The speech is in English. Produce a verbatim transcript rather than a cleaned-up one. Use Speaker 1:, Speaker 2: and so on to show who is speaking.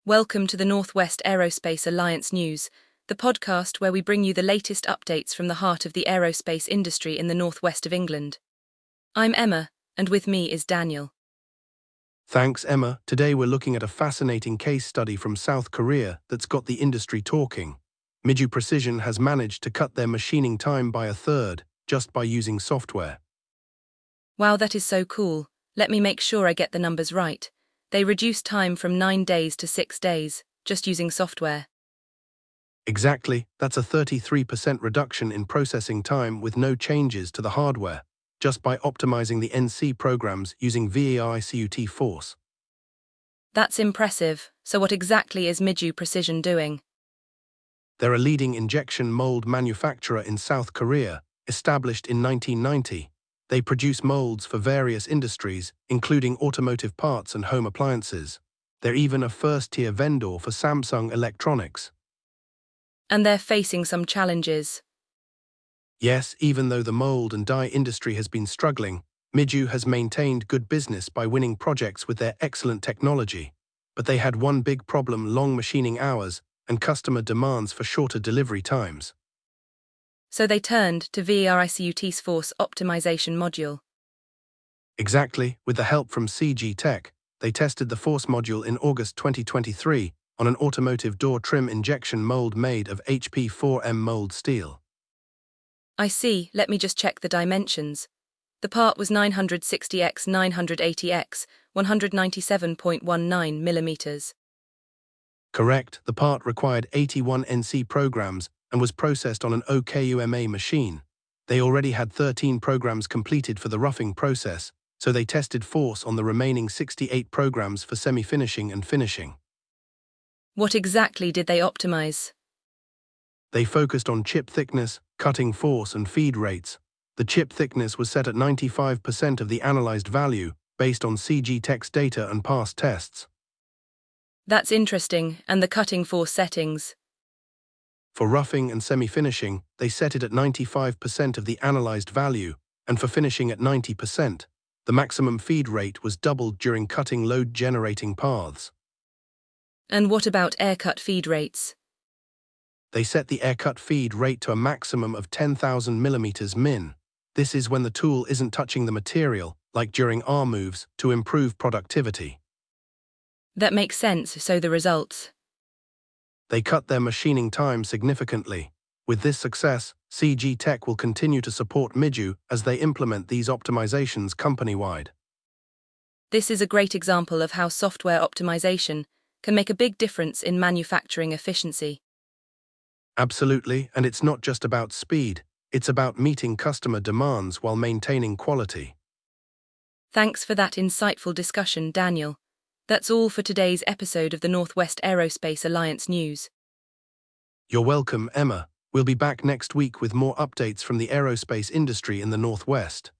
Speaker 1: Welcome to the Northwest Aerospace Alliance News, the podcast where we bring you the latest updates from the heart of the aerospace industry in the northwest of England. I'm Emma, and with me is Daniel.
Speaker 2: Thanks, Emma. Today we're looking at a fascinating case study from South Korea that's got the industry talking. Miju Precision has managed to cut their machining time by a third just by using software.
Speaker 1: Wow, that is so cool. Let me make sure I get the numbers right. They reduced time from nine days to six days, just using software.
Speaker 2: Exactly, that's a thirty-three percent reduction in processing time with no changes to the hardware, just by optimizing the N C programs using VEICUT Force.
Speaker 1: That's impressive. So what exactly is Miju Precision doing?
Speaker 2: They're a leading injection mold manufacturer in South Korea, established in nineteen ninety. They produce molds for various industries, including automotive parts and home appliances. They're even a first-tier vendor for Samsung Electronics.
Speaker 1: And they're facing some challenges.
Speaker 2: Yes, even though the mold and die industry has been struggling, Miju has maintained good business by winning projects with their excellent technology. But they had one big problem: long machining hours and customer demands for shorter delivery times.
Speaker 1: So they turned to VEICUT's Force Optimization module.
Speaker 2: Exactly, with the help from C G Tech, they tested the Force module in August twenty twenty-three on an automotive door trim injection mold made of H P four M mold steel.
Speaker 1: I see, let me just check the dimensions. The part was nine sixty by nine eighty by one ninety-seven point one nine millimeters.
Speaker 2: Correct, the part required eighty-one N C programs and was processed on an O K U M A machine. They already had thirteen programs completed for the roughing process, so they tested Force on the remaining sixty-eight programs for semi-finishing and finishing.
Speaker 1: What exactly did they optimize?
Speaker 2: They focused on chip thickness, cutting force, and feed rates. The chip thickness was set at ninety-five percent of the analyzed value, based on C G Tech's data and past tests.
Speaker 1: That's interesting, and the cutting force settings?
Speaker 2: For roughing and semi-finishing, they set it at ninety-five percent of the analyzed value, and for finishing at ninety percent. The maximum feed rate was doubled during cutting load-generating paths.
Speaker 1: And what about air-cut feed rates?
Speaker 2: They set the air-cut feed rate to a maximum of ten thousand millimeters min. This is when the tool isn't touching the material, like during arm moves, to improve productivity.
Speaker 1: That makes sense, so the results?
Speaker 2: They cut their machining time significantly. With this success, C G Tech will continue to support Miju as they implement these optimizations company-wide.
Speaker 1: This is a great example of how software optimization can make a big difference in manufacturing efficiency.
Speaker 2: Absolutely, and it's not just about speed, it's about meeting customer demands while maintaining quality.
Speaker 1: Thanks for that insightful discussion, Daniel. That's all for today's episode of the Northwest Aerospace Alliance News.
Speaker 2: You're welcome, Emma. We'll be back next week with more updates from the aerospace industry in the Northwest.